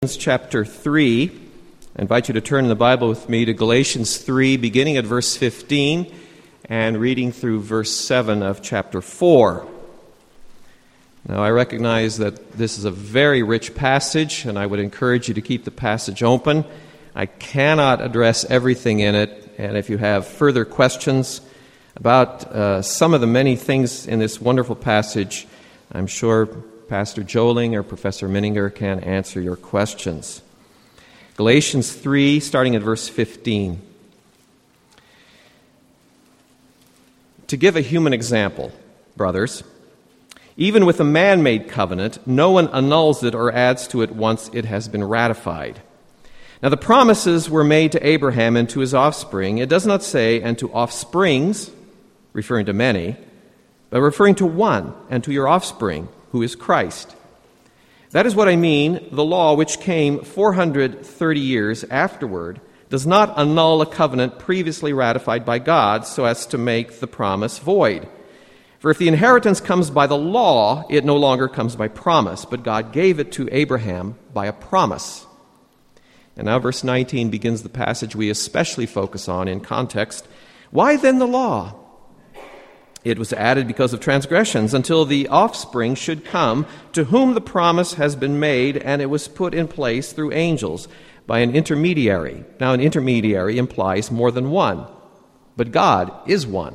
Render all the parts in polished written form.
Chapter 3. I invite you to turn in the Bible with me to Galatians 3, beginning at verse 15 and reading through verse 7 of chapter 4. Now, I recognize that this is a very rich passage, and I would encourage you to keep the passage open. I cannot address everything in it, and if you have further questions about some of the many things in this wonderful passage, I'm sure Pastor Joling or Professor Minninger can answer your questions. Galatians 3, starting at verse 15. To give a human example, brothers, even with a man-made covenant, no one annuls it or adds to it once it has been ratified. Now the promises were made to Abraham and to his offspring. It does not say, and to offsprings, referring to many, but referring to one, and to your offspring, who is Christ. That is what I mean. The law, which came 430 years afterward, does not annul a covenant previously ratified by God so as to make the promise void. For if the inheritance comes by the law, it no longer comes by promise, but God gave it to Abraham by a promise. And now verse 19 begins the passage we especially focus on in context. Why then the law? It was added because of transgressions until the offspring should come, to whom the promise has been made, and it was put in place through angels by an intermediary. Now, an intermediary implies more than one, but God is one.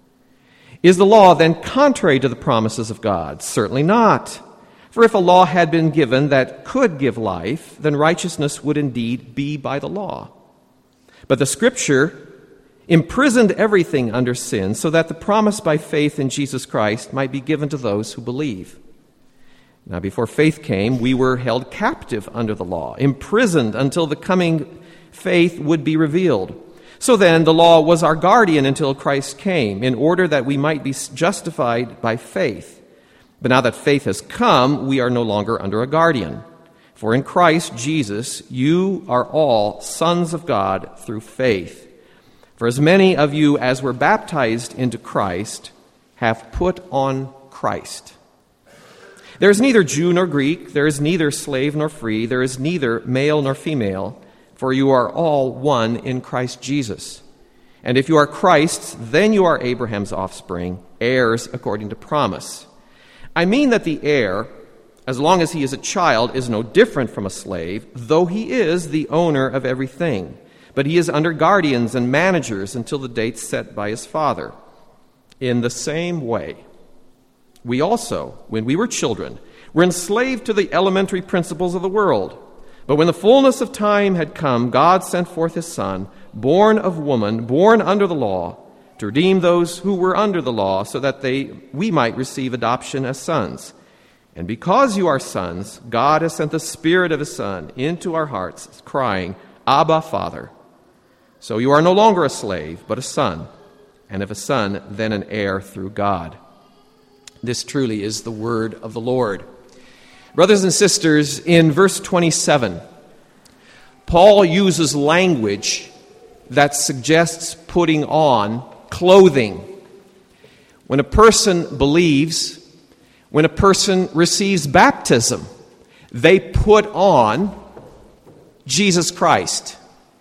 Is the law then contrary to the promises of God? Certainly not. For if a law had been given that could give life, then righteousness would indeed be by the law. But the Scripture imprisoned everything under sin, so that the promise by faith in Jesus Christ might be given to those who believe. Now, before faith came, we were held captive under the law, imprisoned until the coming faith would be revealed. So then, the law was our guardian until Christ came, in order that we might be justified by faith. But now that faith has come, we are no longer under a guardian. For in Christ Jesus, you are all sons of God through faith. For as many of you as were baptized into Christ have put on Christ. There is neither Jew nor Greek, there is neither slave nor free, there is neither male nor female, for you are all one in Christ Jesus. And if you are Christ's, then you are Abraham's offspring, heirs according to promise. I mean that the heir, as long as he is a child, is no different from a slave, though he is the owner of everything. But he is under guardians and managers until the date set by his father. In the same way, we also, when we were children, were enslaved to the elementary principles of the world. But when the fullness of time had come, God sent forth his Son, born of woman, born under the law, to redeem those who were under the law, so that we might receive adoption as sons. And because you are sons, God has sent the Spirit of his Son into our hearts, crying, Abba, Father. So you are no longer a slave, but a son, and if a son, then an heir through God. This truly is the word of the Lord. Brothers and sisters, in verse 27, Paul uses language that suggests putting on clothing. When a person believes, when a person receives baptism, they put on Jesus Christ.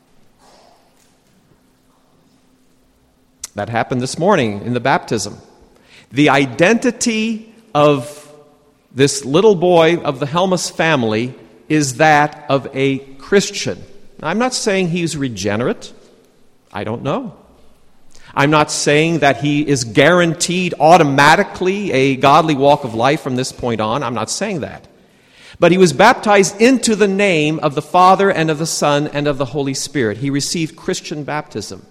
That happened this morning in the baptism. The identity of this little boy of the Helmus family is that of a Christian. Now, I'm not saying he's regenerate. I don't know. I'm not saying that he is guaranteed automatically a godly walk of life from this point on. I'm not saying that. But he was baptized into the name of the Father and of the Son and of the Holy Spirit. He received Christian baptism.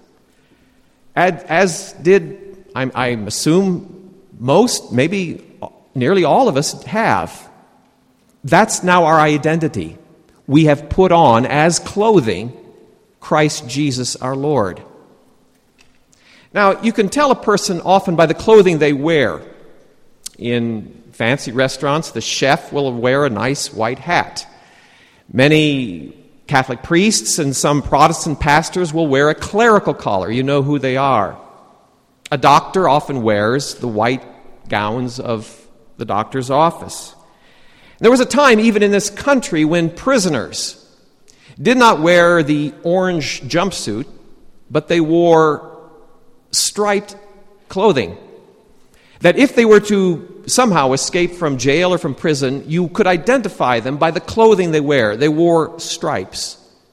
As did, I assume, most, maybe nearly all of us have. That's now our identity. We have put on, as clothing, Christ Jesus our Lord. Now, you can tell a person often by the clothing they wear. In fancy restaurants, the chef will wear a nice white hat. Many Catholic priests and some Protestant pastors will wear a clerical collar. You know who they are. A doctor often wears the white gowns of the doctor's office. There was a time, even in this country, when prisoners did not wear the orange jumpsuit, but they wore striped clothing. That if they were to somehow escape from jail or from prison, you could identify them by the clothing they wear. They wore striped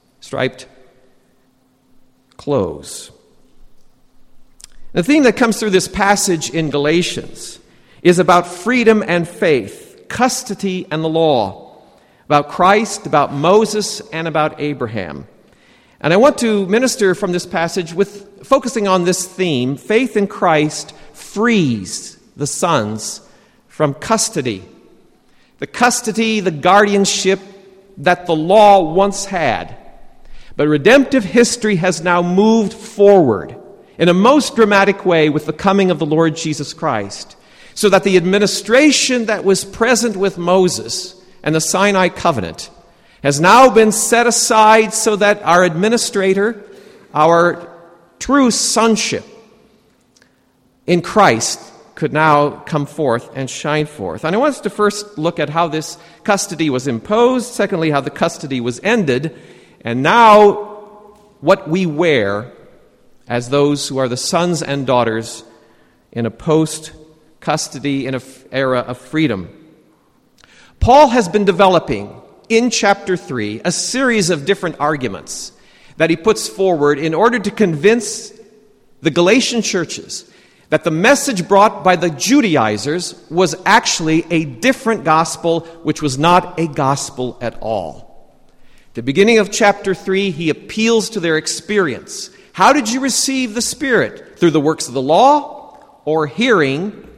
clothes. The theme that comes through this passage in Galatians is about freedom and faith, custody and the law, about Christ, about Moses, and about Abraham. And I want to minister from this passage with focusing on this theme: faith in Christ frees the sons from custody. The custody, the guardianship that the law once had. But redemptive history has now moved forward in a most dramatic way with the coming of the Lord Jesus Christ, so that the administration that was present with Moses and the Sinai covenant has now been set aside so that our administrator, our true sonship in Christ, could now come forth and shine forth. And I want us to first look at how this custody was imposed, secondly, how the custody was ended, and now what we wear as those who are the sons and daughters in a post-custody, in an era of freedom. Paul has been developing in chapter 3 a series of different arguments that he puts forward in order to convince the Galatian churches that the message brought by the Judaizers was actually a different gospel, which was not a gospel at all. At the beginning of chapter 3, he appeals to their experience. How did you receive the Spirit? Through the works of the law or hearing,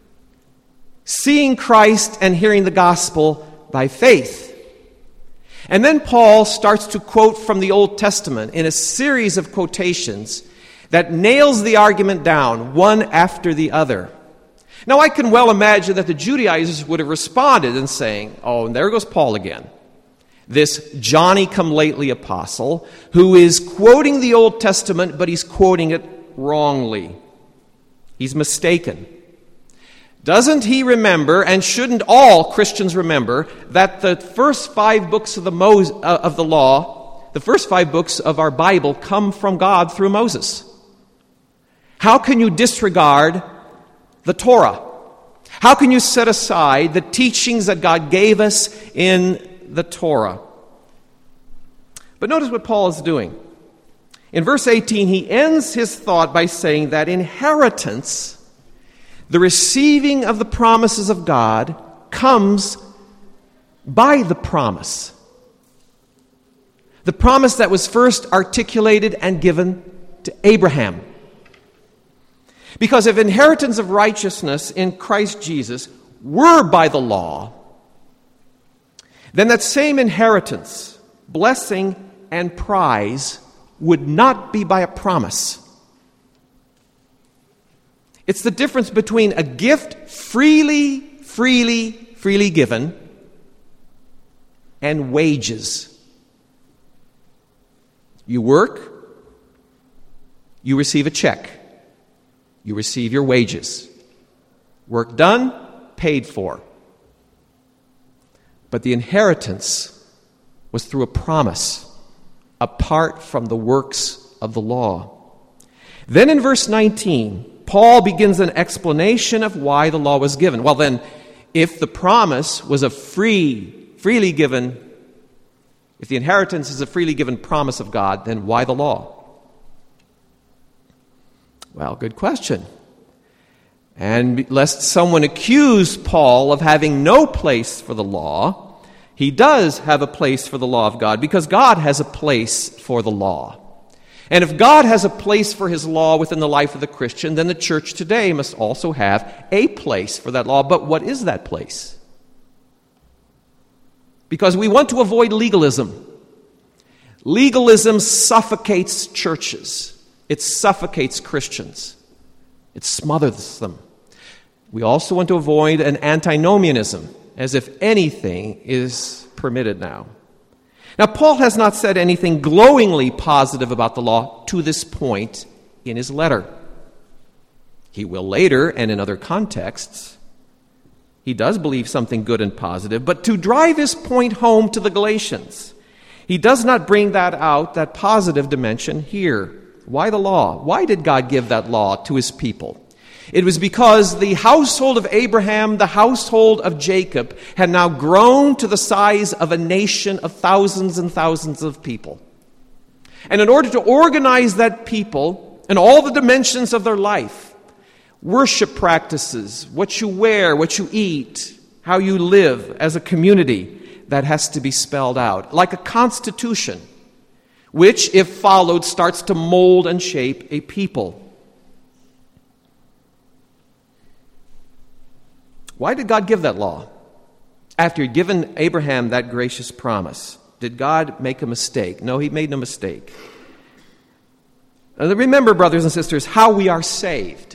seeing Christ and hearing the gospel by faith? And then Paul starts to quote from the Old Testament in a series of quotations that nails the argument down, one after the other. Now, I can well imagine that the Judaizers would have responded in saying, oh, and there goes Paul again, this Johnny-come-lately apostle who is quoting the Old Testament, but he's quoting it wrongly. He's mistaken. Doesn't he remember, and shouldn't all Christians remember, that the first 5 books of the law, the first 5 books of our Bible come from God through Moses? How can you disregard the Torah? How can you set aside the teachings that God gave us in the Torah? But notice what Paul is doing. In verse 18, he ends his thought by saying that inheritance, the receiving of the promises of God, comes by the promise. The promise that was first articulated and given to Abraham. Because if inheritance of righteousness in Christ Jesus were by the law, then that same inheritance, blessing, and prize would not be by a promise. It's the difference between a gift freely given and wages. You work, you receive a check. You receive your wages. Work done, paid for. But the inheritance was through a promise, apart from the works of the law. Then in verse 19, Paul begins an explanation of why the law was given. Well then, if the promise was a freely given, if the inheritance is a freely given promise of God, then why the law? Well, good question. And lest someone accuse Paul of having no place for the law, he does have a place for the law of God, because God has a place for the law. And if God has a place for his law within the life of the Christian, then the church today must also have a place for that law. But what is that place? Because we want to avoid legalism. Legalism suffocates churches. It suffocates Christians. It smothers them. We also want to avoid an antinomianism, as if anything is permitted now. Now, Paul has not said anything glowingly positive about the law to this point in his letter. He will later and in other contexts. He does believe something good and positive, but to drive his point home to the Galatians, he does not bring that out, that positive dimension here. Why the law? Why did God give that law to his people? It was because the household of Abraham, the household of Jacob, had now grown to the size of a nation of thousands and thousands of people. And in order to organize that people and all the dimensions of their life, worship practices, what you wear, what you eat, how you live as a community, that has to be spelled out. Like a constitution, which, if followed, starts to mold and shape a people. Why did God give that law? After he'd given Abraham that gracious promise, did God make a mistake? No, he made no mistake. Now, remember, brothers and sisters, how we are saved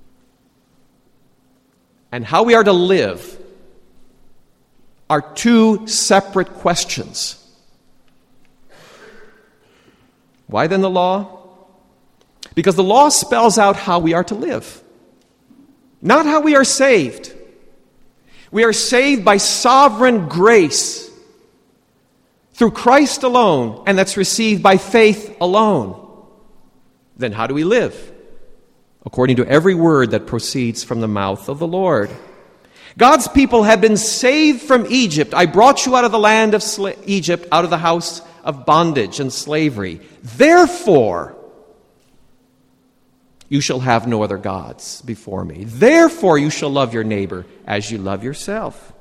and how we are to live are two separate questions. Why then the law? Because the law spells out how we are to live, not how we are saved. We are saved by sovereign grace through Christ alone, and that's received by faith alone. Then how do we live? According to every word that proceeds from the mouth of the Lord. God's people have been saved from Egypt. I brought you out of the land of Egypt, out of the house of bondage and slavery. Therefore, you shall have no other gods before me. Therefore, you shall love your neighbor as you love yourself.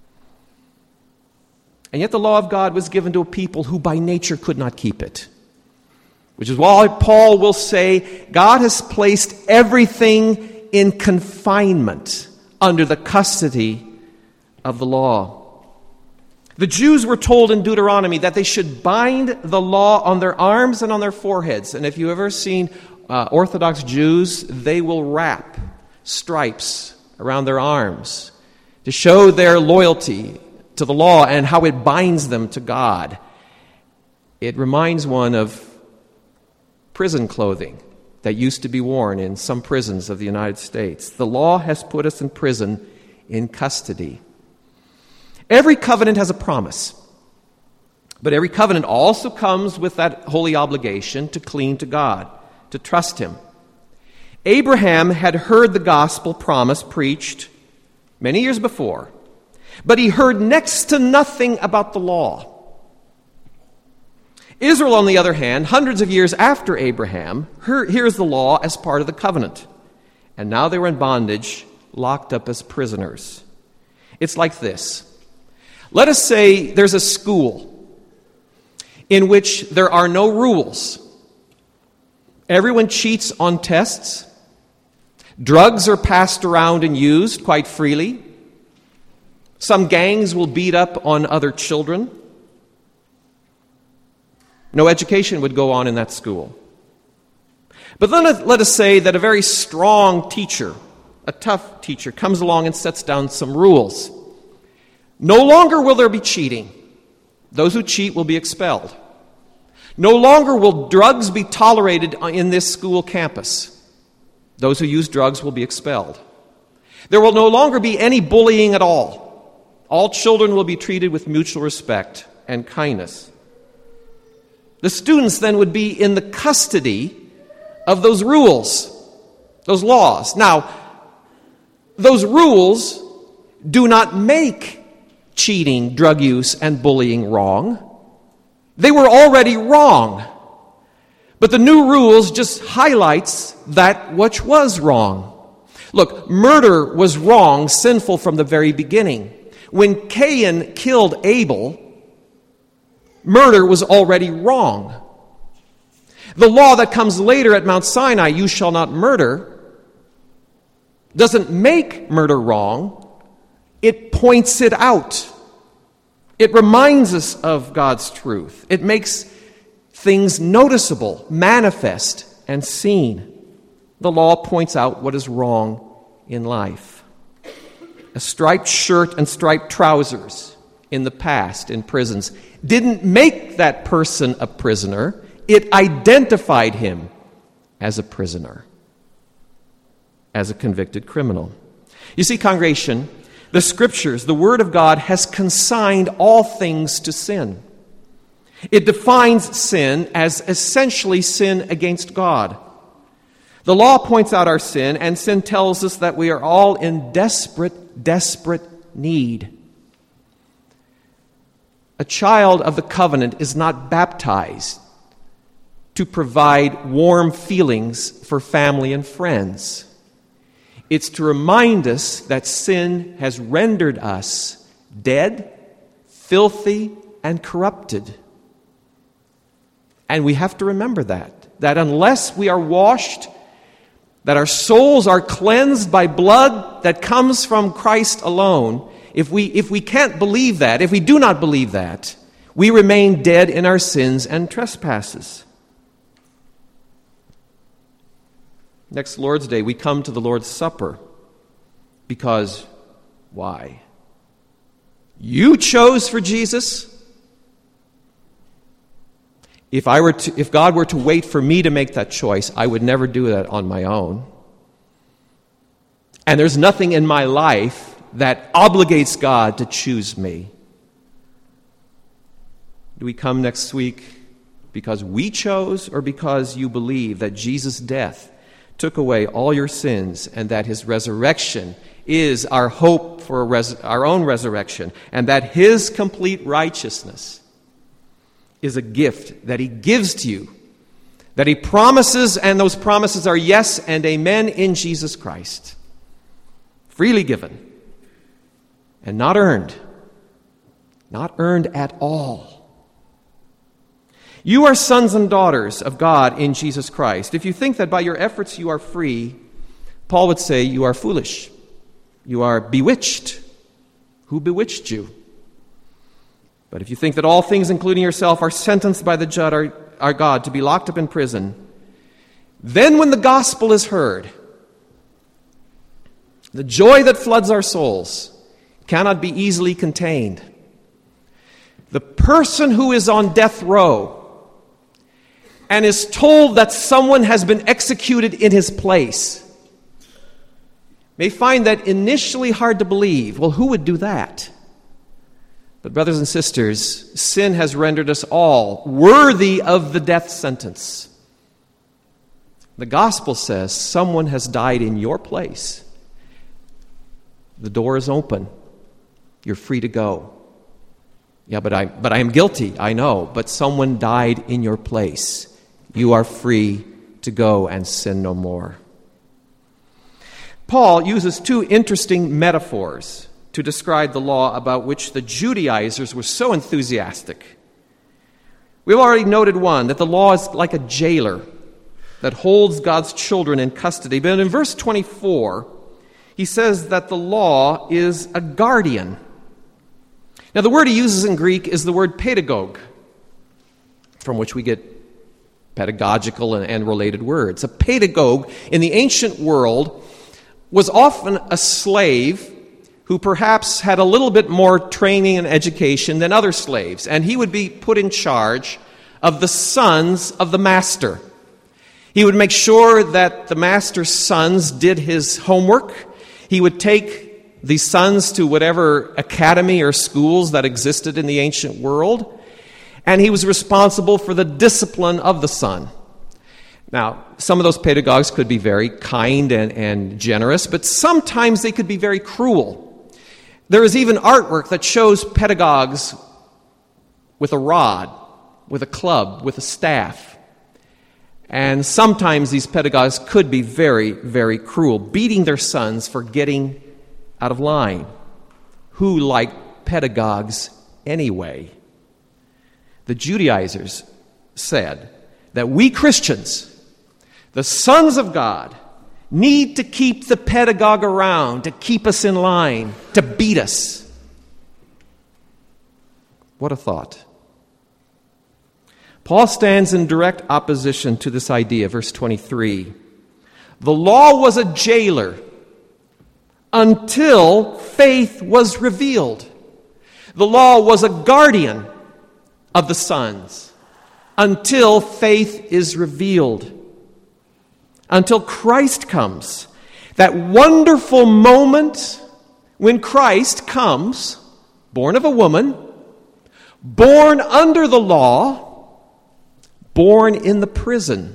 And yet the law of God was given to a people who by nature could not keep it. Which is why Paul will say, God has placed everything in confinement under the custody of the law. The Jews were told in Deuteronomy that they should bind the law on their arms and on their foreheads. And if you've ever seen Orthodox Jews, they will wrap stripes around their arms to show their loyalty to the law and how it binds them to God. It reminds one of prison clothing that used to be worn in some prisons of the United States. The law has put us in prison, in custody. Every covenant has a promise, but every covenant also comes with that holy obligation to cling to God, to trust Him. Abraham had heard the gospel promise preached many years before, but he heard next to nothing about the law. Israel, on the other hand, hundreds of years after Abraham, hears the law as part of the covenant. And now they were in bondage, locked up as prisoners. It's like this. Let us say there's a school in which there are no rules. Everyone cheats on tests. Drugs are passed around and used quite freely. Some gangs will beat up on other children. No education would go on in that school. But then let us say that a very strong teacher, a tough teacher, comes along and sets down some rules. No longer will there be cheating. Those who cheat will be expelled. No longer will drugs be tolerated in this school campus. Those who use drugs will be expelled. There will no longer be any bullying at all. All children will be treated with mutual respect and kindness. The students then would be in the custody of those rules, those laws. Now, those rules do not make cheating, drug use, and bullying wrong. They were already wrong. But the new rules just highlights that which was wrong. Look, murder was wrong, sinful from the very beginning. When Cain killed Abel, murder was already wrong. The law that comes later at Mount Sinai, you shall not murder, doesn't make murder wrong. It points it out. It reminds us of God's truth. It makes things noticeable, manifest, and seen. The law points out what is wrong in life. A striped shirt and striped trousers in the past in prisons didn't make that person a prisoner. It identified him as a prisoner, as a convicted criminal. You see, congregation, The Scriptures, the Word of God, has consigned all things to sin. It defines sin as essentially sin against God. The law points out our sin, and sin tells us that we are all in desperate, desperate need. A child of the covenant is not baptized to provide warm feelings for family and friends. It's to remind us that sin has rendered us dead, filthy, and corrupted. And we have to remember that unless we are washed, that our souls are cleansed by blood that comes from Christ alone, if we can't believe that, if we do not believe that, we remain dead in our sins and trespasses. Next Lord's Day, we come to the Lord's Supper because, why? You chose for Jesus. If God were to wait for me to make that choice, I would never do that on my own. And there's nothing in my life that obligates God to choose me. Do we come next week because we chose, or because you believe that Jesus' death took away all your sins and that his resurrection is our hope for our own resurrection, and that his complete righteousness is a gift that he gives to you, that he promises, and those promises are yes and amen in Jesus Christ, freely given and not earned at all. You are sons and daughters of God in Jesus Christ. If you think that by your efforts you are free, Paul would say you are foolish. You are bewitched. Who bewitched you? But if you think that all things, including yourself, are sentenced by the judge, our God, to be locked up in prison, then when the gospel is heard, the joy that floods our souls cannot be easily contained. The person who is on death row and is told that someone has been executed in his place may find that initially hard to believe. Well, who would do that? But brothers and sisters, sin has rendered us all worthy of the death sentence. The gospel says someone has died in your place. The door is open. You're free to go. Yeah, but I am guilty, I know, but someone died in your place. You are free to go and sin no more. Paul uses two interesting metaphors to describe the law about which the Judaizers were so enthusiastic. We've already noted one, that the law is like a jailer that holds God's children in custody. But in verse 24, he says that the law is a guardian. Now, the word he uses in Greek is the word pedagogue, from which we get pedagogical and related words. A pedagogue in the ancient world was often a slave who perhaps had a little bit more training and education than other slaves, and he would be put in charge of the sons of the master. He would make sure that the master's sons did his homework. He would take the sons to whatever academy or schools that existed in the ancient world, and he was responsible for the discipline of the son. Now, some of those pedagogues could be very kind and generous, but sometimes they could be very cruel. There is even artwork that shows pedagogues with a rod, with a club, with a staff. And sometimes these pedagogues could be very, very cruel, beating their sons for getting out of line. Who liked pedagogues anyway? The Judaizers said that we Christians, the sons of God, need to keep the pedagogue around, to keep us in line, to beat us. What a thought. Paul stands in direct opposition to this idea, verse 23. The law was a jailer until faith was revealed. The law was a guardian of the sons until faith is revealed. Until Christ comes. That wonderful moment when Christ comes, born of a woman, born under the law, born in the prison,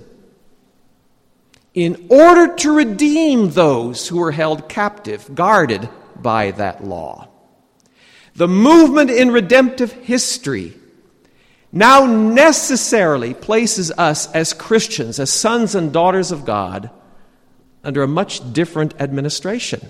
in order to redeem those who were held captive, guarded by that law. The movement in redemptive history now necessarily places us as Christians, as sons and daughters of God, under a much different administration.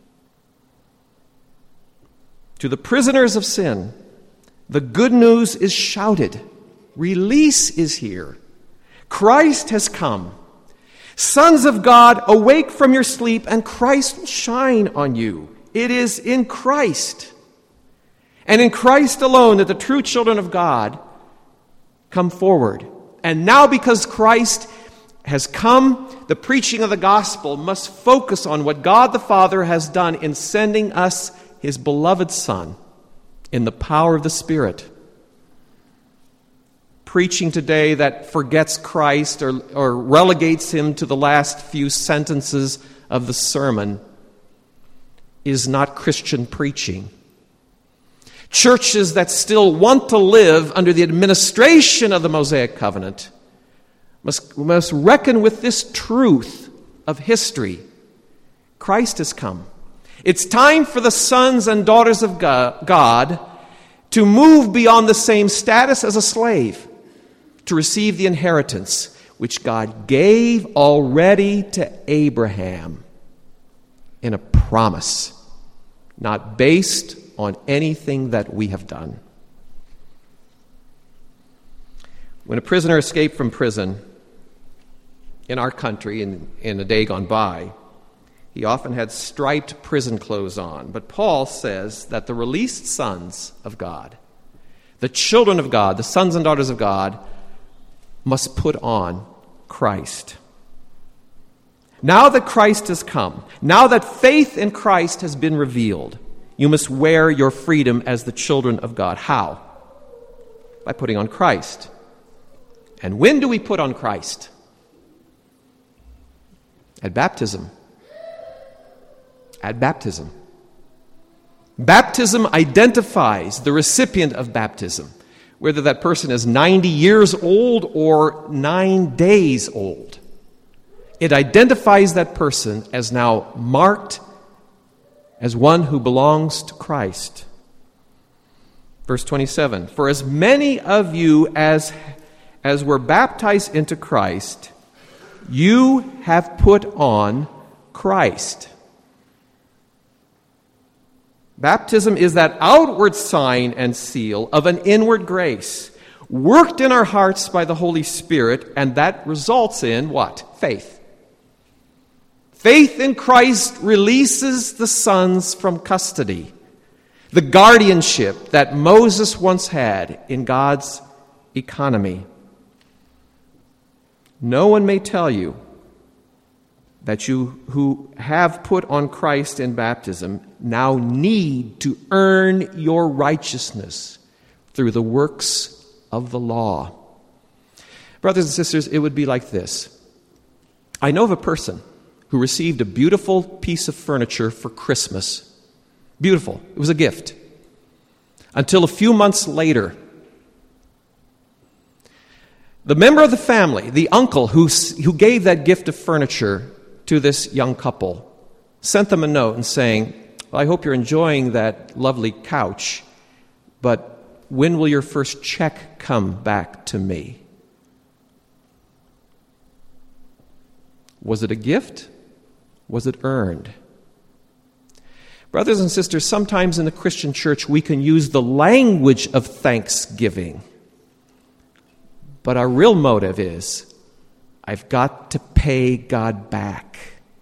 To the prisoners of sin, the good news is shouted. Release is here. Christ has come. Sons of God, awake from your sleep, and Christ will shine on you. It is in Christ, and in Christ alone, that the true children of God come forward. And now, because Christ has come, the preaching of the gospel must focus on what God the Father has done in sending us His beloved Son in the power of the Spirit. Preaching today that forgets Christ or relegates Him to the last few sentences of the sermon is not Christian preaching. Churches that still want to live under the administration of the Mosaic covenant must reckon with this truth of history. Christ has come. It's time for the sons and daughters of God to move beyond the same status as a slave, to receive the inheritance which God gave already to Abraham in a promise, not based on anything that we have done. When a prisoner escaped from prison in our country in a day gone by, he often had striped prison clothes on. But Paul says that the released sons of God, the children of God, the sons and daughters of God, must put on Christ. Now that Christ has come, now that faith in Christ has been revealed, you must wear your freedom as the children of God. How? By putting on Christ. And when do we put on Christ? At baptism. At baptism. Baptism identifies the recipient of baptism, whether that person is 90 years old or 9 days old. It identifies that person as now marked as one who belongs to Christ. Verse 27, for as many of you as were baptized into Christ, you have put on Christ. Baptism is that outward sign and seal of an inward grace, worked in our hearts by the Holy Spirit, and that results in what? Faith. Faith in Christ releases the sons from custody, the guardianship that Moses once had in God's economy. No one may tell you that you who have put on Christ in baptism now need to earn your righteousness through the works of the law. Brothers and sisters, it would be like this. I know of a person who received a beautiful piece of furniture for Christmas. Beautiful. It was a gift. Until a few months later, the member of the family, the uncle who gave that gift of furniture to this young couple, sent them a note and saying, well, I hope you're enjoying that lovely couch, but when will your first check come back to me? Was it a gift? Was it earned? Brothers and sisters, sometimes in the Christian church we can use the language of thanksgiving, but our real motive is, I've got to pay God back.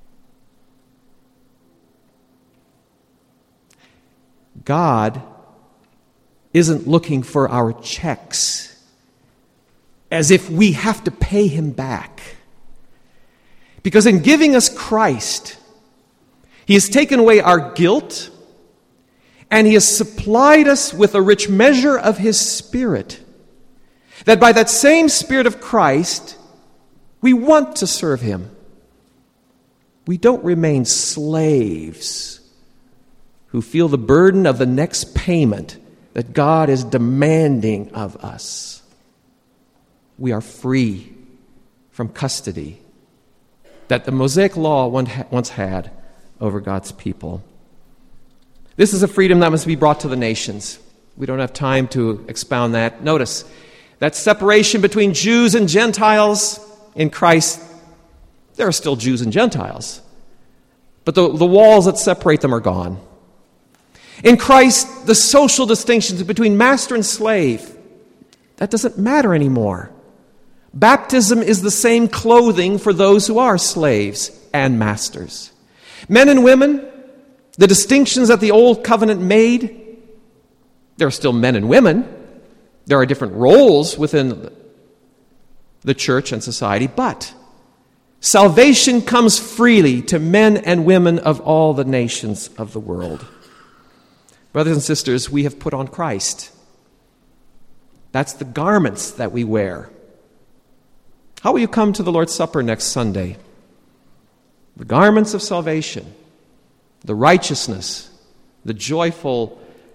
God isn't looking for our checks as if we have to pay Him back. Because in giving us Christ, He has taken away our guilt, and He has supplied us with a rich measure of His Spirit, that by that same Spirit of Christ, we want to serve Him. We don't remain slaves who feel the burden of the next payment that God is demanding of us. We are free from custody that the Mosaic law once had over God's people. This is a freedom that must be brought to the nations. We don't have time to expound that. Notice that separation between Jews and Gentiles in Christ, there are still Jews and Gentiles, but the walls that separate them are gone. In Christ, the social distinctions between master and slave, that doesn't matter anymore. Baptism is the same clothing for those who are slaves and masters. Men and women, the distinctions that the old covenant made, there are still men and women. There are different roles within the church and society, but salvation comes freely to men and women of all the nations of the world. Brothers and sisters, we have put on Christ. That's the garments that we wear. How will you come to the Lord's Supper next Sunday? The garments of salvation, the righteousness, the joyful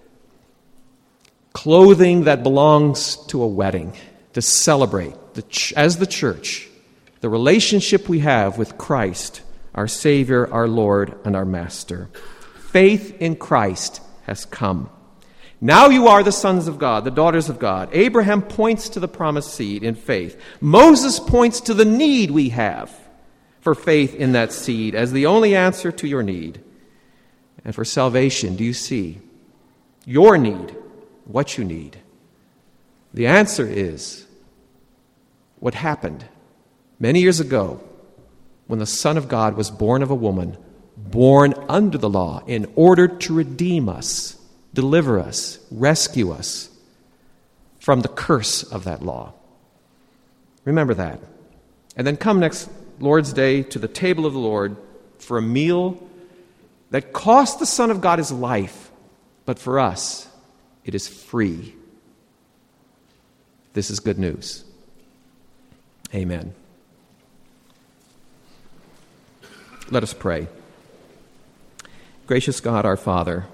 clothing that belongs to a wedding, to celebrate, as the church, the relationship we have with Christ, our Savior, our Lord, and our Master. Faith in Christ has come. Now you are the sons of God, the daughters of God. Abraham points to the promised seed in faith. Moses points to the need we have for faith in that seed as the only answer to your need. And for salvation, do you see your need, what you need? The answer is what happened many years ago when the Son of God was born of a woman, born under the law in order to redeem us, deliver us, rescue us from the curse of that law. Remember that. And then come next Lord's Day to the table of the Lord for a meal that cost the Son of God his life, but for us, it is free. This is good news. Amen. Let us pray. Gracious God, our Father,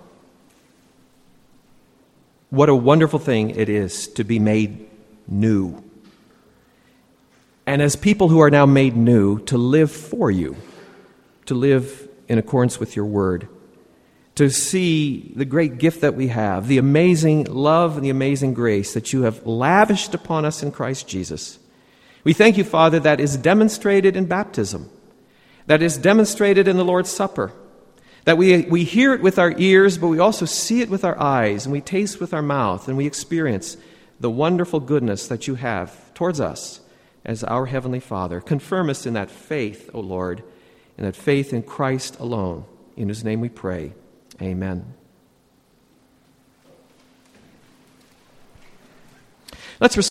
what a wonderful thing it is to be made new. And as people who are now made new, to live for you, to live in accordance with your word, to see the great gift that we have, the amazing love and the amazing grace that you have lavished upon us in Christ Jesus. We thank you, Father, that is demonstrated in baptism, that is demonstrated in the Lord's Supper, that we hear it with our ears, but we also see it with our eyes, and we taste with our mouth, and we experience the wonderful goodness that you have towards us as our Heavenly Father. Confirm us in that faith, O Lord, in that faith in Christ alone, in whose name we pray. Amen. Let's